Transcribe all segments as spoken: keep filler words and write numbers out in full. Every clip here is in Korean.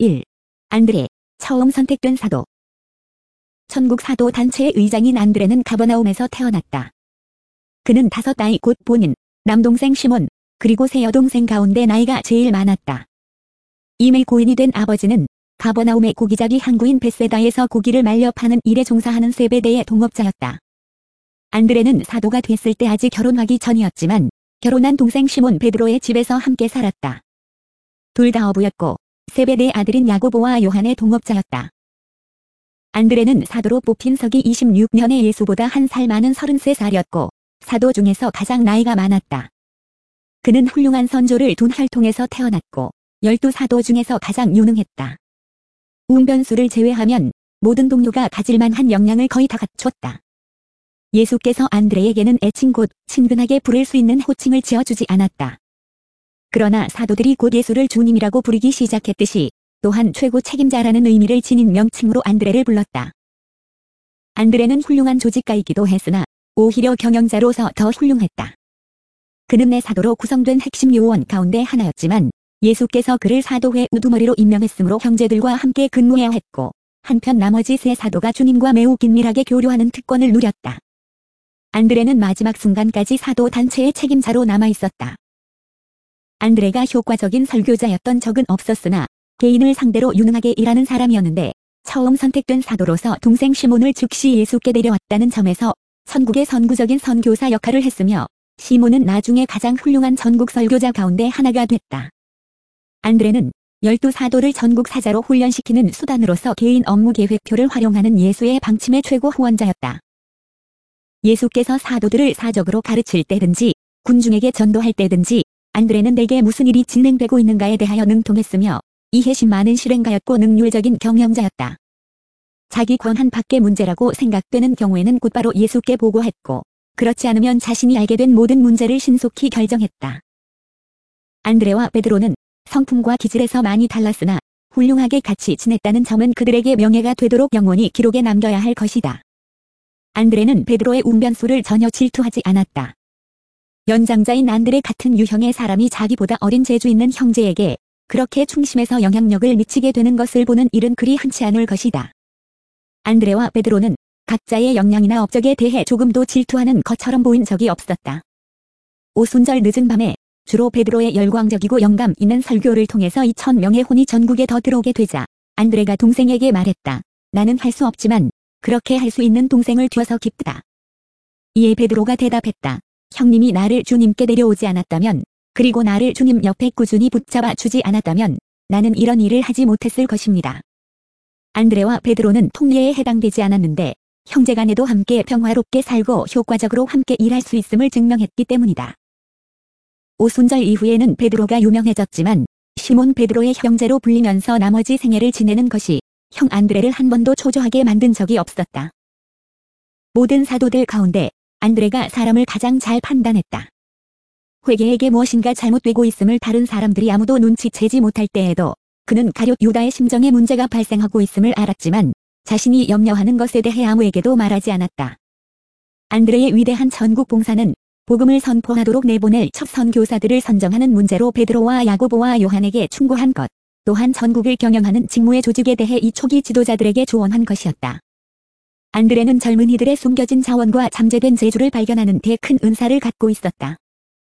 일. 안드레, 처음 선택된 사도. 천국 사도 단체의 의장인 안드레는 가버나움에서 태어났다. 그는 다섯 아이 곧 본인, 남동생 시몬, 그리고 세 여동생 가운데 나이가 제일 많았다. 이미 고인이 된 아버지는 가버나움의 고기잡이 항구인 벳세다에서 고기를 말려 파는 일에 종사하는 세베대의 동업자였다. 안드레는 사도가 됐을 때 아직 결혼하기 전이었지만 결혼한 동생 시몬 베드로의 집에서 함께 살았다. 둘 다 어부였고 세베대의 아들인 야고보와 요한의 동업자였다. 안드레는 사도로 뽑힌 서기 이십육 년에 예수보다 한 살 많은 서른세 살이었고 사도 중에서 가장 나이가 많았다. 그는 훌륭한 선조를 둔 혈통에서 태어났고 열두 사도 중에서 가장 유능했다. 웅변수를 제외하면 모든 동료가 가질만한 역량을 거의 다 갖췄다. 예수께서 안드레에게는 애칭 곧 친근하게 부를 수 있는 호칭을 지어주지 않았다. 그러나 사도들이 곧 예수를 주님이라고 부르기 시작했듯이 또한 최고 책임자라는 의미를 지닌 명칭으로 안드레를 불렀다. 안드레는 훌륭한 조직가이기도 했으나 오히려 경영자로서 더 훌륭했다. 그는 내 사도로 구성된 핵심 요원 가운데 하나였지만 예수께서 그를 사도회 우두머리로 임명했으므로 형제들과 함께 근무해야 했고 한편 나머지 세 사도가 주님과 매우 긴밀하게 교류하는 특권을 누렸다. 안드레는 마지막 순간까지 사도 단체의 책임자로 남아있었다. 안드레가 효과적인 설교자였던 적은 없었으나 개인을 상대로 유능하게 일하는 사람이었는데 처음 선택된 사도로서 동생 시몬을 즉시 예수께 데려왔다는 점에서 천국의 선구적인 선교사 역할을 했으며 시몬은 나중에 가장 훌륭한 전국 설교자 가운데 하나가 됐다. 안드레는 열두 사도를 전국 사자로 훈련시키는 수단으로서 개인 업무 계획표를 활용하는 예수의 방침의 최고 후원자였다. 예수께서 사도들을 사적으로 가르칠 때든지 군중에게 전도할 때든지 안드레는 내게 무슨 일이 진행되고 있는가에 대하여 능통했으며 이해심 많은 실행가였고 능률적인 경영자였다. 자기 권한 밖의 문제라고 생각되는 경우에는 곧바로 예수께 보고했고 그렇지 않으면 자신이 알게 된 모든 문제를 신속히 결정했다. 안드레와 베드로는 성품과 기질에서 많이 달랐으나 훌륭하게 같이 지냈다는 점은 그들에게 명예가 되도록 영원히 기록에 남겨야 할 것이다. 안드레는 베드로의 웅변수를 전혀 질투하지 않았다. 연장자인 안드레 같은 유형의 사람이 자기보다 어린 재주 있는 형제에게 그렇게 충심해서 영향력을 미치게 되는 것을 보는 일은 그리 흔치 않을 것이다. 안드레와 베드로는 각자의 역량이나 업적에 대해 조금도 질투하는 것처럼 보인 적이 없었다. 오순절 늦은 밤에 주로 베드로의 열광적이고 영감 있는 설교를 통해서 이천 명의 혼이 전국에 더 들어오게 되자 안드레가 동생에게 말했다. 나는 할 수 없지만 그렇게 할 수 있는 동생을 둬서 기쁘다. 이에 베드로가 대답했다. 형님이 나를 주님께 데려오지 않았다면 그리고 나를 주님 옆에 꾸준히 붙잡아 주지 않았다면 나는 이런 일을 하지 못했을 것입니다. 안드레와 베드로는 통례에 해당되지 않았는데 형제간에도 함께 평화롭게 살고 효과적으로 함께 일할 수 있음을 증명했기 때문이다. 오순절 이후에는 베드로가 유명해졌지만 시몬 베드로의 형제로 불리면서 나머지 생애를 지내는 것이 형 안드레를 한 번도 초조하게 만든 적이 없었다. 모든 사도들 가운데 안드레가 사람을 가장 잘 판단했다. 회개에게 무엇인가 잘못되고 있음을 다른 사람들이 아무도 눈치채지 못할 때에도 그는 가룟 유다의 심정에 문제가 발생하고 있음을 알았지만 자신이 염려하는 것에 대해 아무에게도 말하지 않았다. 안드레의 위대한 전국 봉사는 복음을 선포하도록 내보낼 첫 선교사들을 선정하는 문제로 베드로와 야고보와 요한에게 충고한 것, 또한 전국을 경영하는 직무의 조직에 대해 이 초기 지도자들에게 조언한 것이었다. 안드레는 젊은이들의 숨겨진 자원과 잠재된 재주를 발견하는 데 큰 은사를 갖고 있었다.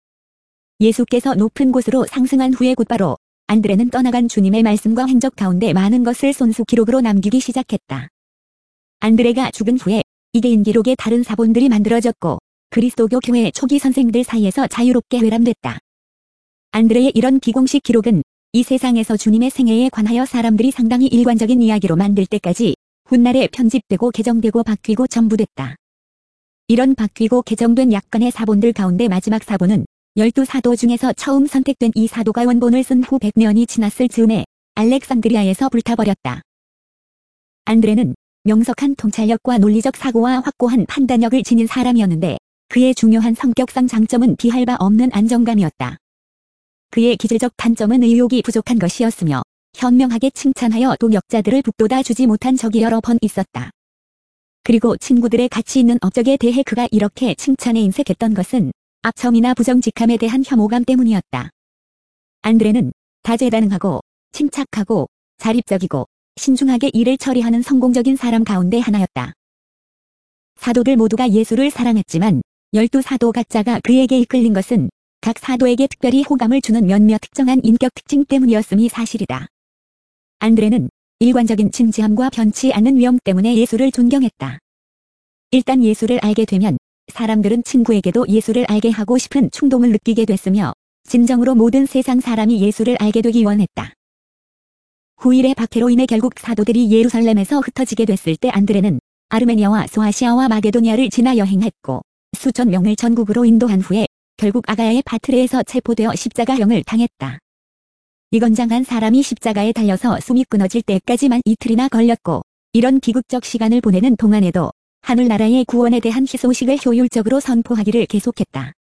예수께서 높은 곳으로 상승한 후에 곧바로 안드레는 떠나간 주님의 말씀과 행적 가운데 많은 것을 손수 기록으로 남기기 시작했다. 안드레가 죽은 후에 이개인 기록의 다른 사본들이 만들어졌고 그리스도교 교회의 초기 선생들 사이에서 자유롭게 회람됐다. 안드레의 이런 비공식 기록은 이 세상에서 주님의 생애에 관하여 사람들이 상당히 일관적인 이야기로 만들 때까지 훗날에 편집되고 개정되고 바뀌고 전부됐다. 이런 바뀌고 개정된 약간의 사본들 가운데 마지막 사본은 열두 사도 중에서 처음 선택된 이 사도가 원본을 쓴 후 백 년이 지났을 즈음에 알렉산드리아에서 불타버렸다. 안드레는 명석한 통찰력과 논리적 사고와 확고한 판단력을 지닌 사람이었는데 그의 중요한 성격상 장점은 비할 바 없는 안정감이었다. 그의 기질적 단점은 의욕이 부족한 것이었으며 현명하게 칭찬하여 동역자들을 북돋아 주지 못한 적이 여러 번 있었다. 그리고 친구들의 가치 있는 업적에 대해 그가 이렇게 칭찬에 인색했던 것은 악점이나 부정직함에 대한 혐오감 때문이었다. 안드레는 다재다능하고 침착하고 자립적이고 신중하게 일을 처리하는 성공적인 사람 가운데 하나였다. 사도들 모두가 예수를 사랑했지만 열두 사도 각자가 그에게 이끌린 것은 각 사도에게 특별히 호감을 주는 몇몇 특정한 인격 특징 때문이었음이 사실이다. 안드레는 일관적인 진지함과 변치 않는 위엄 때문에 예수를 존경했다. 일단 예수를 알게 되면 사람들은 친구에게도 예수를 알게 하고 싶은 충동을 느끼게 됐으며 진정으로 모든 세상 사람이 예수를 알게 되기 원했다. 후일의 박해로 인해 결국 사도들이 예루살렘에서 흩어지게 됐을 때 안드레는 아르메니아와 소아시아와 마게도니아를 지나 여행했고 수천 명을 전국으로 인도한 후에 결국 아가야의 파트레에서 체포되어 십자가형을 당했다. 이 건장한 사람이 십자가에 달려서 숨이 끊어질 때까지만 이틀이나 걸렸고 이런 비극적 시간을 보내는 동안에도 하늘나라의 구원에 대한 희소식을 효율적으로 선포하기를 계속했다.